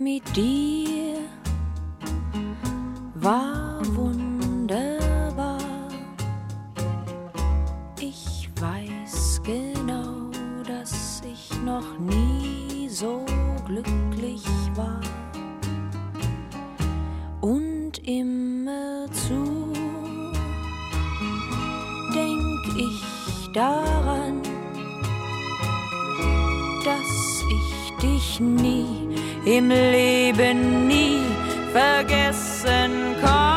mit dir war wunderbar. Ich weiß genau, dass ich noch nie so glücklich war. Und immerzu denk ich daran, dass ich dich nie im Leben nie vergessen kann.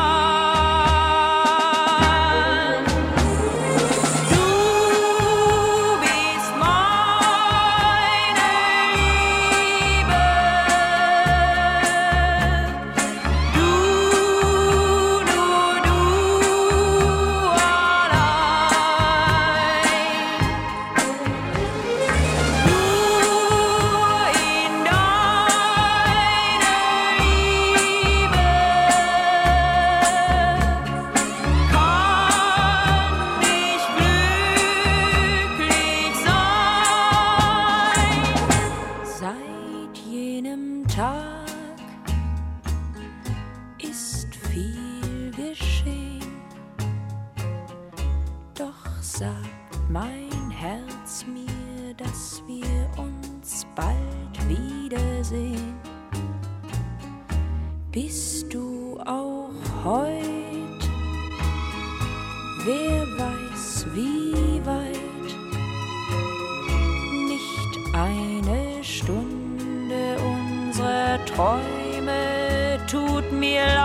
Du bist meine Liebe, du, nur du allein. Nur in deiner Liebe kann ich glücklich sein. Seit jenem Tag ist viel geschehen, doch sagt mein Herz mir, dass wir uns bald wiedersehen. Bist du auch heut, wer weiß wie weit, nicht eine Stunde unserer Träume tut mir